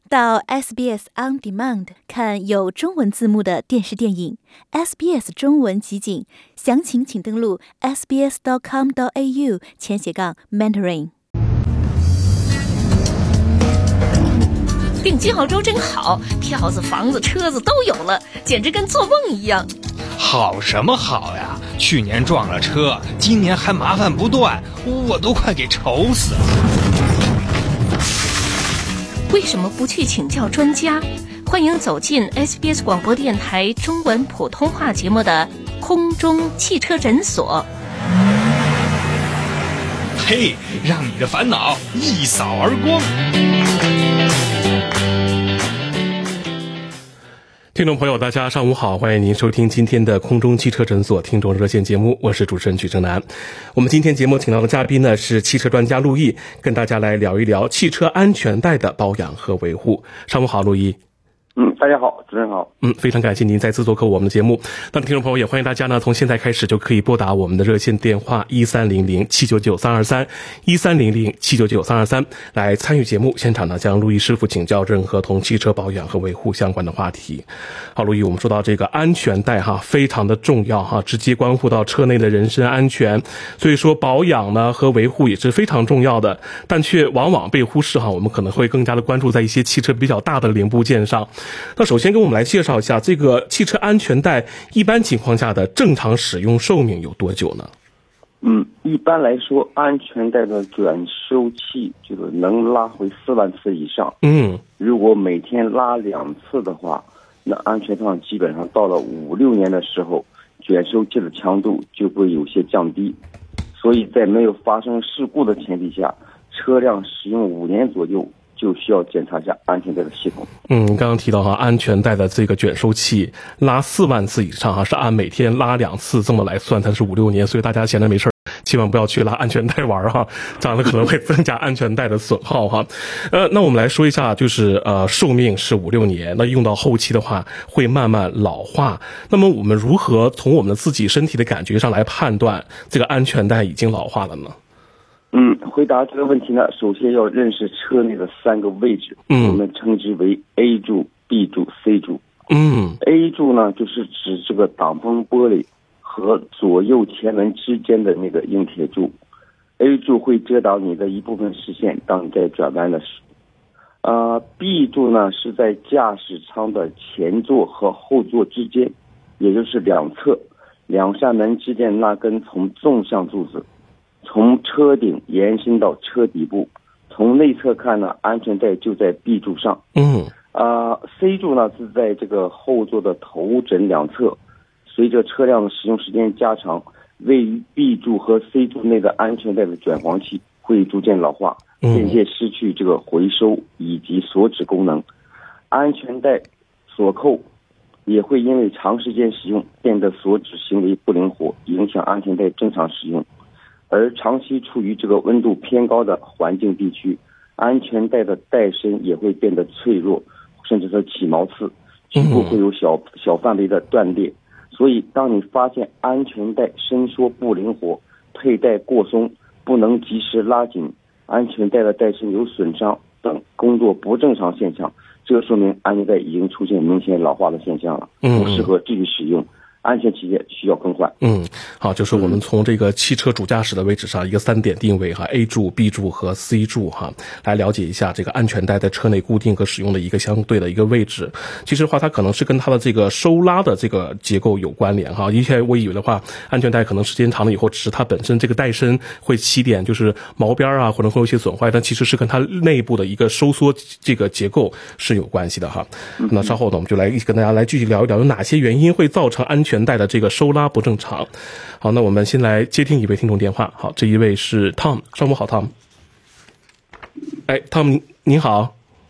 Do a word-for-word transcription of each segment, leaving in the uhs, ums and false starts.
到 S B S On Demand 看有中文字幕的电视电影 S B S 中文集锦，详情请登录 s b s dot com dot a u 前斜杠 mentoring。 定金澳洲真好，票子、房子、车子都有了，简直跟做梦一样。 好什么好呀？去年撞了车，今年还麻烦不断，我都快给愁死了。 为什么不去请教专家？欢迎走进 S B S 广播电台中文普通话节目的空中汽车诊所。 嘿，让你的烦恼一扫而光。 听众朋友大家上午好，欢迎您收听今天的空中汽车诊所听众热线节目，我是主持人曲正南。我们今天节目请到的嘉宾呢是汽车专家陆毅，跟大家来聊一聊汽车安全带的保养和维护。上午好，陆毅。 嗯，大家好，主持人好。 嗯，非常感谢您再次做客我们的节目。那么听众朋友也欢迎大家呢，从现在开始就可以拨打我们的热线电话一三零零七九九三二三一三零零七九九三二三来参与节目。现场呢，将陆毅师傅请教任何同汽车保养和维护相关的话题。好，陆毅，我们说到这个安全带哈，非常的重要哈，直接关乎到车内的人身安全，所以说保养呢和维护也是非常重要的，但却往往被忽视哈。我们可能会更加的关注在一些汽车比较大的零部件上。那首先跟我们来介绍一下这个汽车安全带一般情况下的正常使用寿命有多久呢？ 嗯，一般来说，安全带的卷收器这个能拉回四万次以上。 嗯，如果每天拉两次的话，那安全上基本上到了五六年的时候，卷收器的强度就会有些降低。所以在没有发生事故的前提下，车辆使用五年左右就需要检查一下安全带的系统。 嗯，刚刚提到哈，安全带的这个卷收器拉四万次以上哈，是按每天拉两次这么来算，它是五六年，所以大家闲着没事千万不要去拉安全带玩哈，这样的可能会增加安全带的损耗哈。呃，那我们来说一下，就是呃，寿命是五六年，那用到后期的话会慢慢老化。那么我们如何从我们自己身体的感觉上来判断这个安全带已经老化了呢？ 嗯，回答这个问题呢，首先要认识车内的三个位置，嗯，我们称之为 A 柱、B 柱、C 柱。 嗯 ，A 柱呢就是指这个挡风玻璃和左右前门之间的那个硬铁柱。A 柱会遮挡你的一部分视线，当你在转弯的时候。呃 ，B 柱呢是在驾驶舱的前座和后座之间，也就是两侧两扇门之间那根从纵向柱子。从车顶延伸到车底部，从内侧看呢，安全带就在 B 柱上。 嗯， 啊、呃、，C 柱呢是在这个后座的头枕两侧。随着车辆的使用时间加长，位于 B 柱和 C 柱内的安全带的卷簧器会逐渐老化，渐渐失去这个回收以及锁止功能。安全带锁扣也会因为长时间使用变得锁止行为不灵活，影响安全带正常使用。而长期处于这个温度偏高的环境地区，安全带的带身也会变得脆弱，甚至是起毛刺，局部会有小小范围的断裂。所以当你发现安全带伸缩不灵活，佩带过松，不能及时拉紧，安全带的带身有损伤等工作不正常现象，这说明安全带已经出现明显老化的现象了，不适合继续使用。安全期间需要更换。 嗯，好，就是我们从这个汽车主驾驶的位置上一个三点定位哈 ，A 柱、B 柱和 C 柱哈，来了解一下这个安全带在车内固定和使用的一个相对的一个位置。其实的话，它可能是跟它的这个收拉的这个结构有关联哈。以前我以为的话，安全带可能时间长了以后，只是它本身这个带身会起点就是毛边啊，可能会有一些损坏，但其实是跟它内部的一个收缩这个结构是有关系的哈。那稍后呢，我们就来跟大家来具体聊一聊有哪些原因会造成安全带的这个收拉不正常。好，那我们先来接听一位听众电话。好，这一位是 Tom， 上午好 Tom。哎 Tom 您您好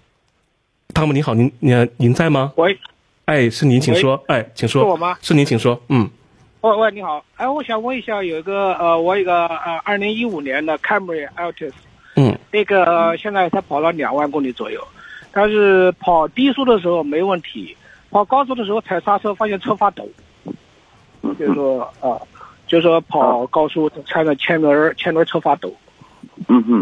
，Tom 您好，您您您在吗？ 喂， 哎，是您，请说。哎，请说。 是我吗？ 是您，请说。嗯。 喂喂，你好。哎，我想问一下，有一个呃，我一个呃，二零一五年的 Camry Altis， 嗯， 那个、呃、现在才跑了两万公里左右，但是跑低速的时候没问题，跑高速的时候踩刹车发现车发抖。就是说啊、呃，就是说跑高速踩着前轮前轮车发抖。 嗯哼，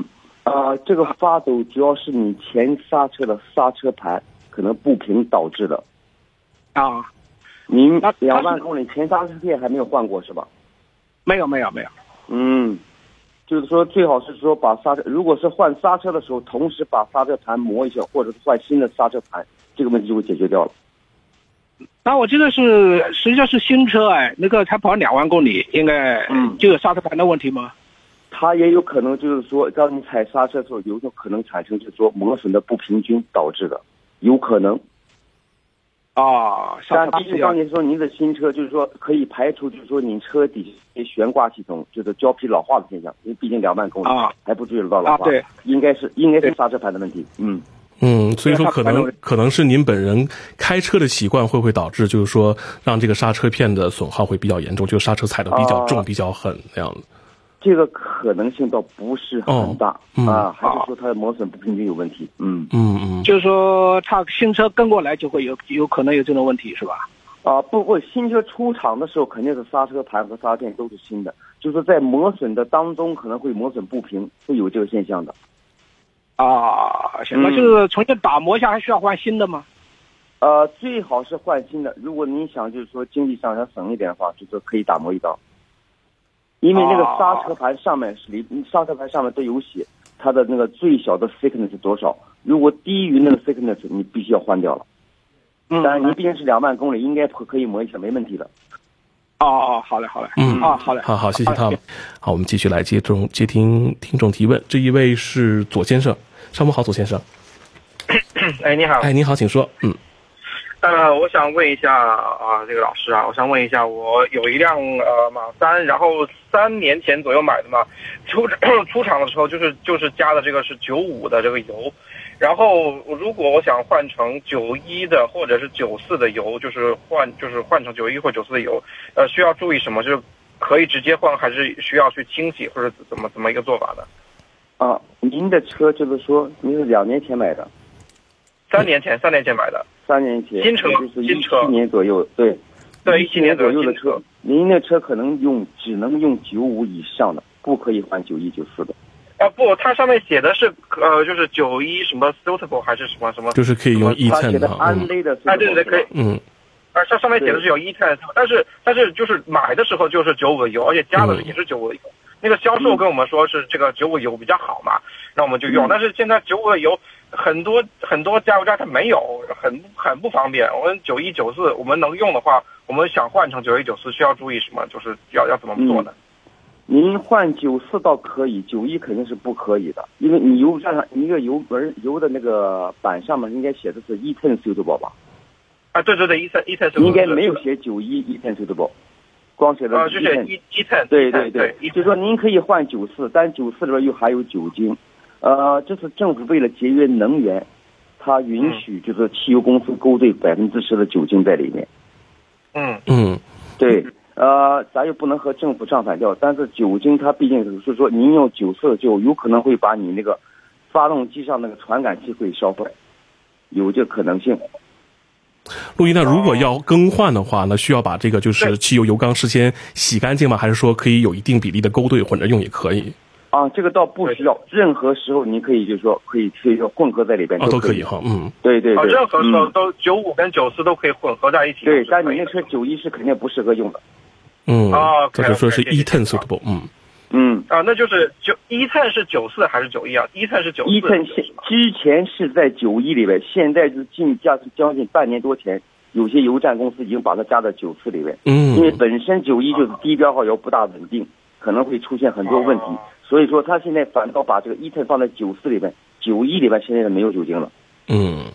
啊、呃，这个发抖主要是你前刹车的刹车盘可能不平导致的。 啊， 您两万公里前刹车片还没有换过是吧？ 没有没有没有。 嗯，就是说最好是说把刹车，如果是换刹车的时候，同时把刹车盘磨一下，或者是换新的刹车盘，这个问题就会解决掉了。 那我这个是实际上是新车哎，那个才跑两万公里，应该就有刹车盘的问题吗？ 它也有可能就是说，当你踩刹车的时候，有时候可能产生就是说磨损的不平均导致的，有可能。 啊， 但毕竟当年说您的新车，就是说可以排除，就是说您车底悬挂系统就是胶皮老化的现象，因为毕竟两万公里啊还不至于到老化， 啊、对， 应该是应该是刹车盘的问题，嗯。 嗯，所以说可能可能是您本人开车的习惯会不会导致，就是说让这个刹车片的损耗会比较严重，就刹车踩得比较重、呃、比较狠那样的。 这个可能性倒不是很大、哦嗯、啊，还是说它的磨损不平均有问题。嗯嗯嗯， 就是说它新车跟过来就会有有可能有这种问题是吧？ 啊，不不，新车出厂的时候肯定是刹车盘和刹车片都是新的，就是在磨损的当中可能会磨损不平，会有这个现象的。 啊，行，那就是重新打磨一下，还需要换新的吗？ 呃，最好是换新的。如果您想就是说经济上想省一点的话，就是可以打磨一刀。因为那个刹车盘上面是离刹车盘上面都有写它的那个最小的 thickness 是多少，如果低于那个 thickness， 你必须要换掉了。嗯，但是您毕竟是两万公里，应该可以磨一下，没问题的。 哦哦，好嘞，好嘞， 嗯， 啊，好嘞， 好好，谢谢他们。好，我们继续来接众接听听众提问。这一位是左先生，上午好，左先生。 哎，你好。 哎，你好，请说。嗯。 呃，我想问一下啊、呃，这个老师啊，我想问一下，我有一辆呃马三，然后三年前左右买的嘛，出出厂的时候就是就是加的这个是九五的这个油。然后，如果我想换成九一的或者是九四的油，就是换就是换成九一或九四的油，呃，需要注意什么？就是可以直接换，还是需要去清洗，或者怎么怎么一个做法呢？ 啊，您的车就是说您是两年前买的？ 三年前，三年前买的。 三年前， 新车， 就是一七年左右，对， 对， 一七年左右的车，您的车可能用只能用九五以上的，不可以换九一九四的。 啊不，它上面写的是呃，就是九一什么 suitable 还是什么什么， 就是可以用 E 十的安雷的， 哎对对对，可以， 嗯， 啊上上面写的是有 E 十，但是但是就是买的时候就是九五的油，而且加的也是九五的油。嗯、那个销售跟我们说是这个九五油比较好嘛，那我们就用。嗯、但是现在九五的油很多很多加油站它没有，很很不方便。我们九一九四我们能用的话，我们想换成九一九四需要注意什么？就是要要怎么做呢？ 嗯您换九四倒可以，九一肯定是不可以的，因为你油站上一个油门油的那个板上面应该写的是 E 十 suitable 吧？ 啊，对对对 ，E 十 E 十应该没有写九一 E 十 suitable， 光写的啊，就写 E 一 十， 对对对，就说您可以换九四，但九四里边又含有酒精，呃，这是政府为了节约能源，它允许就是汽油公司勾兑百分之十的酒精在里面。 嗯嗯， 对。呃，咱又不能和政府唱反调，但是酒精它毕竟是说，您用九四就有可能会把你那个发动机上那个传感器会烧坏，有这可能性。 陆毅，那如果要更换的话，那需要把这个就是汽油油缸事先洗干净吗？还是说可以有一定比例的勾兑混着用也可以？ 啊，这个倒不需要，任何时候你可以就是说可以可以说混合在里边都可以哈、哦，嗯， 对对对， 任何时候都九五跟九四都可以混合在一起。 对，但你那车九一是肯定不适合用的。 嗯， 哦， 或者说是 E 十 suitable， 嗯嗯啊，那就是九 E 十是九四还是九一啊 ？E 十是九四。 E 十之前是在九一里边，现在是近加将近半年多前，有些油站公司已经把它加到九四里边。 嗯， 因为本身九一就是低标号油不大稳定，可能会出现很多问题，哦、所以说他现在反倒把这个 E 十放在九四里边，九一里边现在没有酒精了。 嗯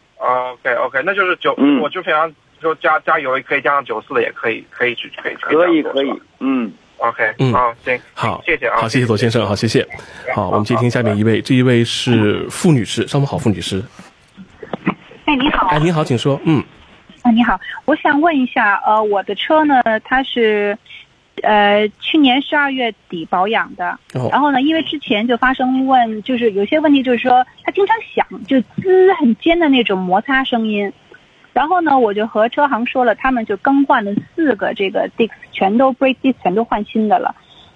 ，OK OK， 那就是九、嗯，我就非常。说加加油可以加上九四的，也可以，可以去，可以， 可以，可以，嗯 ，OK， 嗯， 好，行， 好， 谢谢啊， 好，谢谢左先生，好，谢谢，好，我们接听下面一位，这一位是傅女士，上午好，傅女士， 哎，你好， 哎，你好，请说，嗯， 啊，你好，我想问一下，呃，我的车呢，它是，呃，去年十二月底保养的， 哦、 然后呢，因为之前就发生问，就是有些问题，就是说它经常响，就滋很尖的那种摩擦声音。然后呢，我就和车行说了，他们就更换了四个这个 disc， 全都 brake disc 全都换新的了。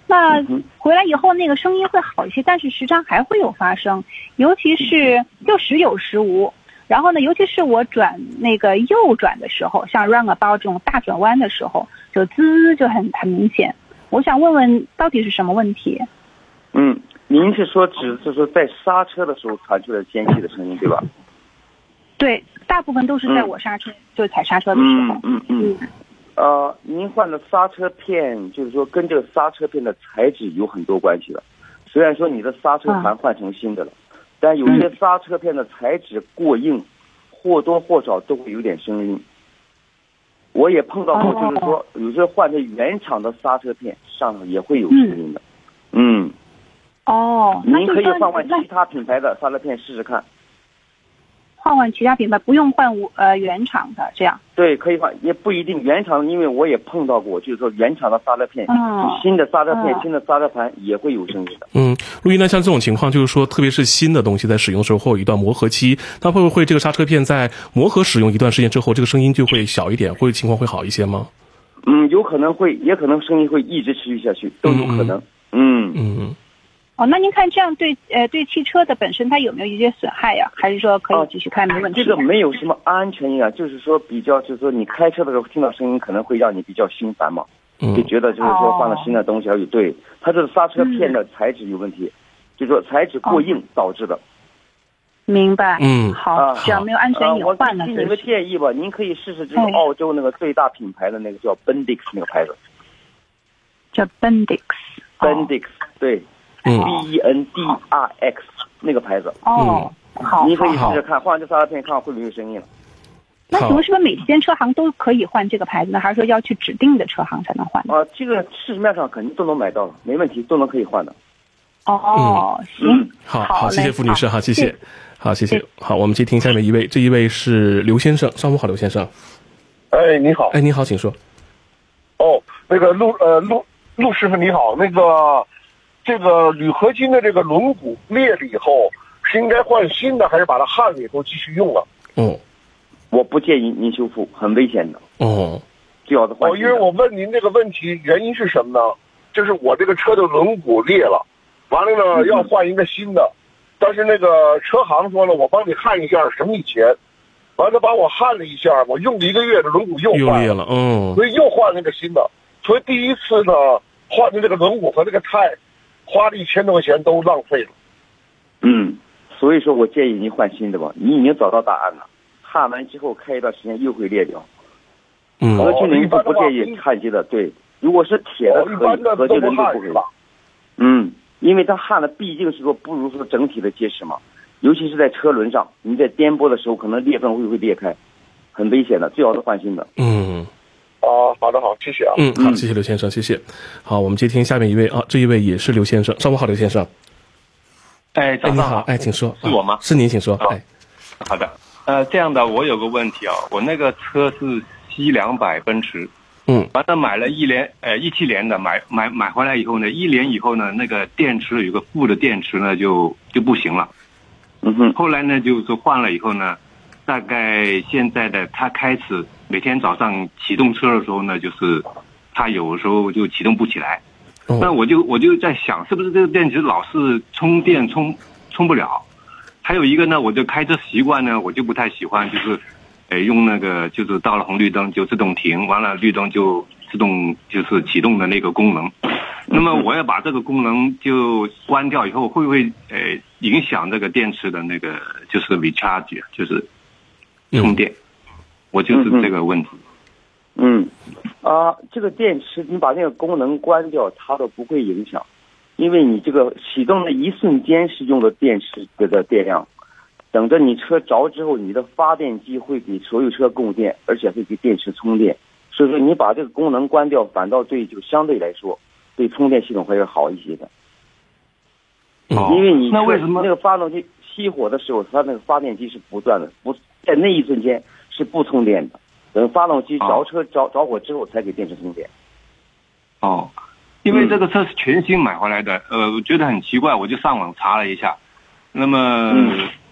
那回来以后那个声音会好一些，但是时常还会有发生，尤其是就时有时无。然后呢，尤其是我转那个右转的时候，像 roundabout 这种大转弯的时候，就滋就很很明显。我想问问，到底是什么问题？ 嗯，您是说只是说在刹车的时候传出来间隙的声音，对吧？ 对，大部分都是在我刹车，嗯、就是踩刹车的时候。 嗯嗯嗯。呃，您换的刹车片，就是说跟这个刹车片的材质有很多关系的。虽然说你的刹车盘换成新的了。啊但有些刹车片的材质过硬，或多或少都会有点声音。我也碰到过，就是说有些换成原厂的刹车片上也会有声音的。嗯。 哦。 您可以换换其他品牌的刹车片试试看。 换换其他品牌，不用换呃原厂的这样。 对，可以换，也不一定原厂，因为我也碰到过，就是说原厂的刹车片， 嗯、 新的刹车片、嗯、新的刹车盘也会有声音的。 嗯，陆毅呢，像这种情况，就是说，特别是新的东西在使用的时候会有一段磨合期，那会不会这个刹车片在磨合使用一段时间之后，这个声音就会小一点，会情况会好一些吗？ 嗯，有可能会，也可能声音会一直持续下去，都有可能。嗯嗯。 嗯哦，那您看这样对呃对汽车的本身它有没有一些损害呀、啊？还是说可以继续开没问题、啊？ 这个没有什么安全性啊，就是说比较就是说你开车的时候听到声音可能会让你比较心烦嘛， 嗯、 就觉得就是说换了新的东西而且对它这个刹车片的材质有问题，嗯、就是说材质过硬导致的。 明白。 嗯， 好，啊、只要没有安全隐患呢。 我给你个建议吧，您可以试试这个澳洲那个最大品牌的那个叫 Bendix 那个牌子。 叫 Bendix。Bendix、 哦、对。 嗯 B E N D R X 那个牌子哦，好， 你可以试试看，换这刹车片看看会不会有声音了。 那请问是不是每间车行都可以换这个牌子呢？还是说要去指定的车行才能换？ 啊，这个市面上肯定都能买到了，没问题，都能可以换的。 哦， 嗯、 行， 嗯、好好，谢谢付女士，好，谢谢，好，谢谢，好，我们接听下面一位，这一位是刘先生，上午好，刘先生。 哎，你好。 哎，你好，请说。 哦，那个陆呃陆陆师傅你好，那个。这个铝合金的这个轮毂裂了以后，是应该换新的，还是把它焊了以后继续用啊？ 哦， 我不建议您修复，很危险的。 哦， 最好是换新的。 哦，因为我问您这个问题原因是什么呢？就是我这个车的轮毂裂了，完了呢、嗯、要换一个新的，但是那个车行说了，我帮你焊一下，省你钱。完了把我焊了一下，我用了一个月的轮毂又又裂了，嗯， 所以又换那个新的。所以第一次呢换的这个轮毂和这个胎。花了一千多块钱都浪费了。 嗯，所以说我建议您换新的吧。你已经找到答案了，焊完之后开一段时间又会裂掉。 嗯， 合金您不不建议焊接的，对。如果是铁的可以，合金人就不会。嗯，因为它焊的毕竟是说不如说整体的结实嘛，尤其是在车轮上，你在颠簸的时候可能裂缝会会裂开，很危险的，最好是换新的。 嗯。 哦，好的好，谢谢啊。 嗯，好，谢谢刘先生，谢谢。好，我们接听下面一位啊，这一位也是刘先生，上午好，刘先生。 哎，早上好， 哎，请说。 是我吗？ 是您，请说。哎， 好的，呃，这样的，我有个问题啊，我那个车是 C 两百奔驰， 嗯， 完了买了一年，呃，一七年的，买买买回来以后呢，一年以后呢，那个电池有个副的电池呢就就不行了， 嗯哼， 后来呢就是换了以后呢，大概现在的它开始。每天早上启动车的时候呢，就是它有时候就启动不起来。 哦、 那我就我就在想，是不是这个电池老是充电充充不了？还有一个呢，我就开车习惯呢，我就不太喜欢，就是呃用那个就是到了红绿灯就自动停，完了绿灯就自动就是启动的那个功能。那么我要把这个功能就关掉以后，会不会呃影响这个电池的那个就是 recharge， 就是充电？嗯，我就是这个问题。 嗯，啊、呃，这个电池你把那个功能关掉，它都不会影响，因为你这个启动的一瞬间是用的电池的电量，等着你车着之后，你的发电机会给所有车供电，而且会给电池充电。所以说你把这个功能关掉，反倒对就相对来说对充电系统还是好一些的。 哦， 因为你那为什么那个发动机熄火的时候，它那个发电机是不断的，不在那一瞬间。是不充电的，等发动机着车着着火之后才给电池充电。 哦，因为这个车是全新买回来的，呃，我觉得很奇怪，我就上网查了一下。那么、嗯、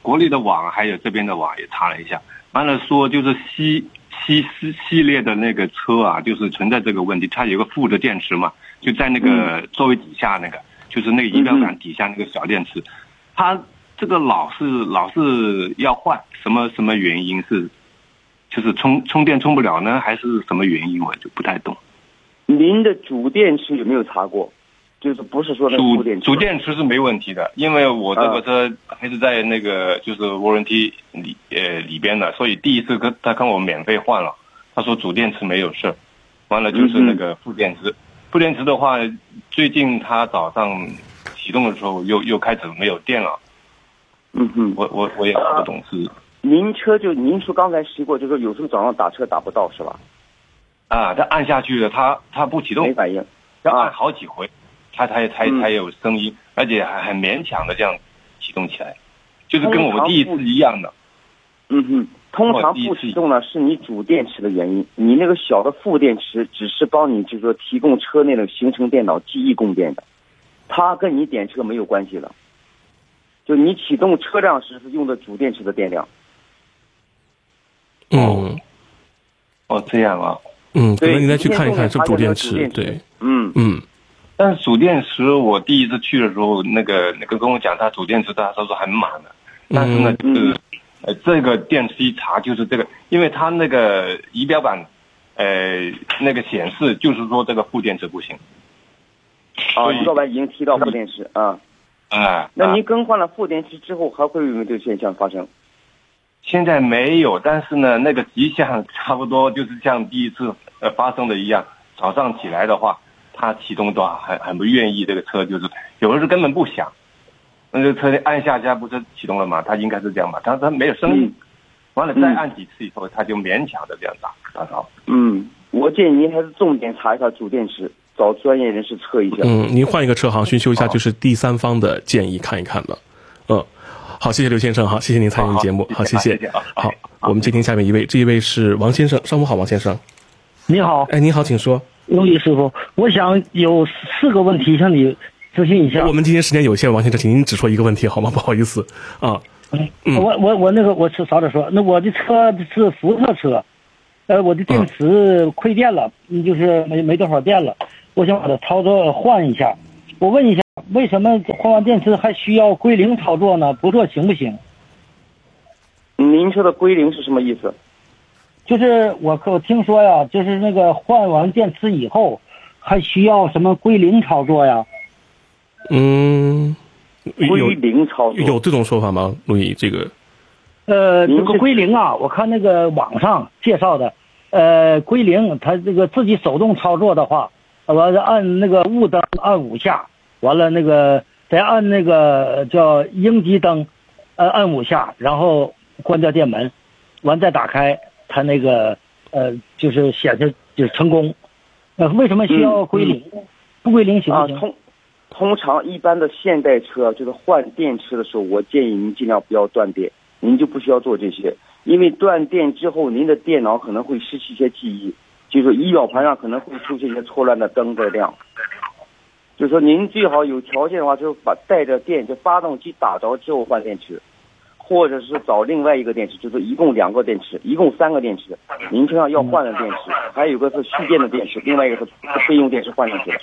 国内的网还有这边的网也查了一下，完了说就是西西系系列的那个车啊，就是存在这个问题，它有个负的电池嘛，就在那个座位底下那个，就是那个仪表板底下那个小电池，它这个老是老是要换，什么什么原因是？就是充充电充不了呢，还是什么原因？我就不太懂。 您的主电池有没有查过？就是不是说那个副电池？ 主电池是没问题的，因为我这个车还是在那个就是 warranty 里呃里边的，所以第一次跟他跟我免费换了，他说主电池没有事，完了就是那个副电池。嗯、副电池的话，最近他早上启动的时候又又开始没有电了。 嗯哼， 我我我也搞不懂是。 您车就您说刚才提过，就是有时候早上打车打不到是吧？ 啊，他按下去了，他他不启动， 没反应， 要按好几回，他才才才有声音，而且还很勉强的这样启动起来，就是跟我们第一次一样的。 嗯哼，通常不启动呢是你主电池的原因，你那个小的副电池只是帮你就是说提供车内的行程电脑记忆供电的，它跟你点车没有关系了。就你启动车辆时是用的主电池的电量。 嗯， 哦，这样啊， 嗯，可能你再去看一看是主电池，对， 嗯嗯。但是主电池，我第一次去的时候，那个那个跟我讲，它主电池他说是很满的，但是呢， 嗯、 就是呃这个电池一查就是这个，因为它那个仪表板，呃那个显示就是说这个副电池不行。 啊，仪表板已经提到副电池啊。 啊， 那您更换了副电池之后，还会有没有这个现象发生？ 现在没有，但是呢，那个迹象差不多就是像第一次呃发生的一样。早上起来的话，它启动的话很很不愿意，这个车就是有的时候根本不响。那这个车按下家不是启动了吗？它应该是这样吧？它它没有声音，嗯、完了再按几次以后，它就勉强的这样打打着。 嗯，我建议您还是重点查一下主电池。找专业人士测一下。 嗯，您换一个车行寻求一下，就是第三方的建议看一看了。嗯，好，谢谢刘先生，好，谢谢您参与节目，好，谢谢。好，我们接听下面一位，这一位是王先生，上午好，王先生。 你好， 哎，你好，请说。 陆毅师傅，我想有四个问题向你咨询一下。 我们今天时间有限，王先生，请您只说一个问题好吗？不好意思啊。 嗯，我我我那个我少点说，那我的车是福特车，呃，我的电池亏电了，嗯，就是没没多少电了。我想把它操作换一下，我问一下，为什么换完电池还需要归零操作呢？不做行不行？ 您说的归零是什么意思？ 就是我我听说呀，就是那个换完电池以后，还需要什么归零操作呀？ 嗯， 归零操作有这种说法吗？陆毅，这个呃，这个归零啊，我看那个网上介绍的，呃，归零，它这个自己手动操作的话。完了按那个雾灯按五下，完了那个再按那个叫应急灯，呃按五下，然后关掉电门，完再打开，它那个呃就是显示就是成功。呃，为什么需要归零？嗯、不归零行不行？ 啊，通通常一般的现代车就是换电池的时候，我建议您尽量不要断电，您就不需要做这些，因为断电之后，您的电脑可能会失去一些记忆。就是仪表盘上可能会出现一些错乱的灯在亮，就是说您最好有条件的话，就是把带着电，就发动机打着之后换电池，或者是找另外一个电池，就是一共两个电池，一共三个电池，您车上要换的电池，还有一个是蓄电的电池，另外一个是备用电池换上去的。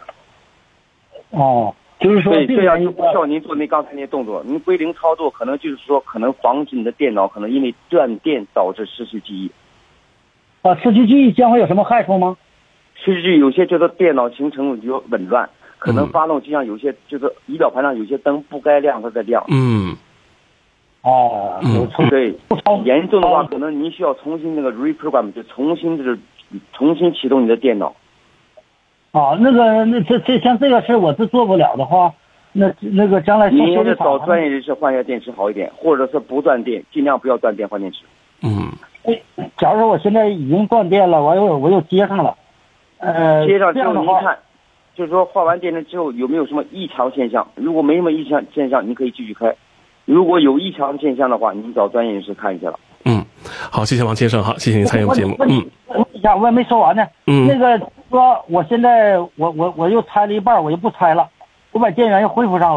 哦，就是说对，这样就不需要您做那刚才那些动作。您归零操作可能就是说可能防止你的电脑可能因为断电导致失去记忆。 啊，失去记忆将会有什么害处吗？ 失去有些就是电脑形成比较紊乱，可能发动机上有些就是仪表盘上有些灯不该亮它在亮。 嗯。 哦， 嗯， 对，严重的话可能您需要重新那个 reprogram， 就重新就是重新启动你的电脑。 啊，那个那这这像这个事我是做不了的话，那那个将来您是找专业人士换一下电池好一点，或者是不断电，尽量不要断电换电池。 嗯。 假如说我现在已经断电了，我又我又接上了，呃， 接上之后您看，就是说换完电池之后有没有什么异常现象？如果没什么异常现象，您可以继续开；如果有异常现象的话，您找专业人士看一下了。 嗯，好，谢谢王先生，好，谢谢您参与节目。嗯， 问一下，我也没说完呢。 嗯， 那个说我现在我我我又拆了一半，我又不拆了，我把电源又恢复上了。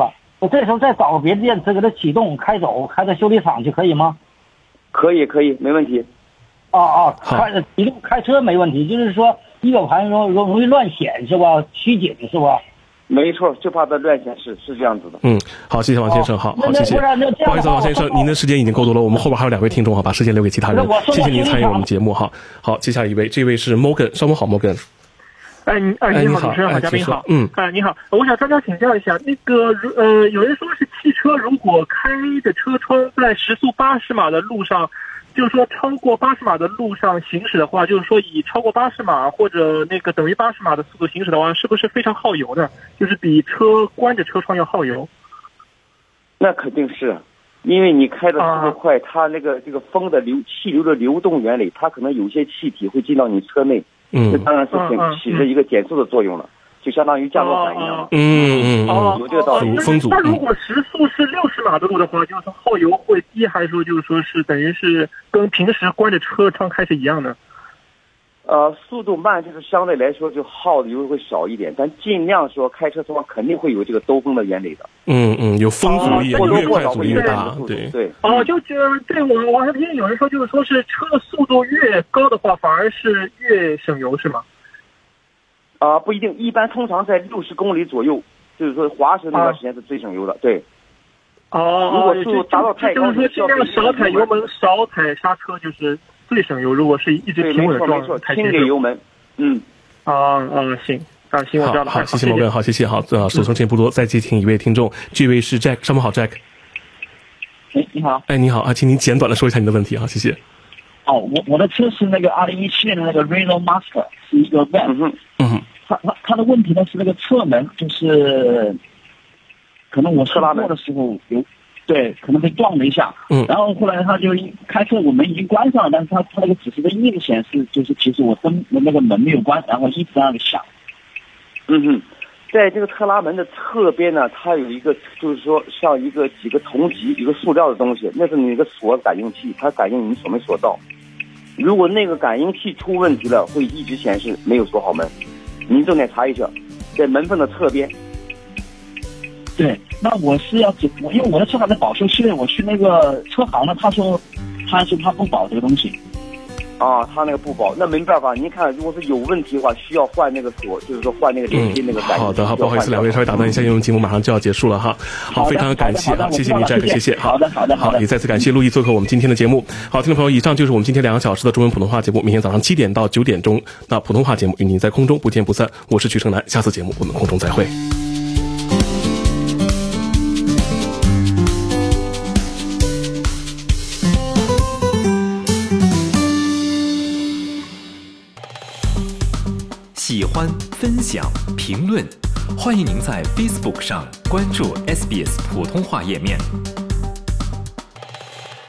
我这时候再找个别的电池给它启动开走，开到修理厂去可以吗？ 可以，可以，没问题。 啊啊，开启动开车没问题，就是说仪表盘容容容易乱显是吧？取景是吧？ 没错，就怕它乱显示，是这样子的。 嗯，好，谢谢王先生，好好谢谢。不好意思，王先生，您的时间已经够多了，我们后边还有两位听众哈，把时间留给其他人。谢谢您参与我们节目哈。好，接下来一位，这位是 Morgan， 上午好 ，Morgan。 哎，你哎，你好，主持人好，嘉宾好。 嗯， 哎，你好，我想专家请教一下，那个呃，有人说是汽车如果开着车窗在时速八十码的路上。就是说，超过八十码的路上行驶的话，就是说以超过八十码或者那个等于八十码的速度行驶的话，是不是非常耗油呢？就是比车关着车窗要耗油。 那肯定是，因为你开的速度快，啊、它那个这个风的流气流的流动原理，它可能有些气体会进到你车内， 嗯， 这当然是起起着一个减速的作用了。就相当于降落伞一样， 嗯嗯嗯，有这个道理。 风阻。 那如果时速是六十码的路的话，就是说耗油会低，还是说就是说是等于是跟平时关着车窗开是一样的？ 呃，速度慢就是相对来说就耗的油会少一点，但尽量说开车的话肯定会有这个兜风的原理的。 嗯嗯，有风阻力， 或多越快阻力越大，对对。 哦，就觉得对我我还听有人说，就是说是车的速度越高的话，反而是越省油，是吗？ 啊、呃，不一定，一般通常在六十公里左右，就是说滑行那段时间是最省油的，对。 哦， 如果速度达到太高， 就是说尽量少踩油门，少踩刹车，就是最省油。如果是一直平稳的状态， 轻给油门，嗯。 啊啊，行啊，行，我知道了。 好，谢谢摩根，好，谢谢，好，呃，所剩时间不多，再接听一位听众，这位是 Jack， 上午好 ，Jack。 哎，你好。 哎，你好啊，请您简短的说一下您的问题啊，谢谢。 哦，我我的车是那个二零一七年的那个 Renault Master， 是一个 van。 嗯哼，嗯哼。 他他他的问题呢是那个侧门，就是可能我车拉过的时候有，对，可能被撞了一下。 嗯。 然后后来他就开车，我门已经关上了，但是他他那个指示的印显示就是其实我灯那个门没有关，然后一直在那里响。 嗯哼，在这个侧拉门的侧边呢，它有一个就是说像一个几个铜极，一个塑料的东西，那是你那个锁感应器，它感应你锁没锁到。如果那个感应器出问题了，会一直显示没有锁好门。您重点查一下，在门缝的侧边。 对，那我是要怎么？因为我的车还在保修期内，我去那个车行呢，他说，他说他不保这个东西。 啊，他那个不保，那没办法。您看，如果是有问题的话，需要换那个锁，就是说换那个连接那个感应。 好的，好，不好意思，两位稍微打断一下，因为节目马上就要结束了哈。好，非常感谢，谢谢您，Jack，谢谢。 好的，好的， 好，也再次感谢陆毅做客我们今天的节目。好，听众朋友，以上就是我们今天两个小时的中文普通话节目。明天早上七点到九点钟，那普通话节目与您在空中不见不散。我是曲成南，下次节目我们空中再会。 喜欢、分享、评论，欢迎您在 Facebook 上关注 S B S 普通话页面。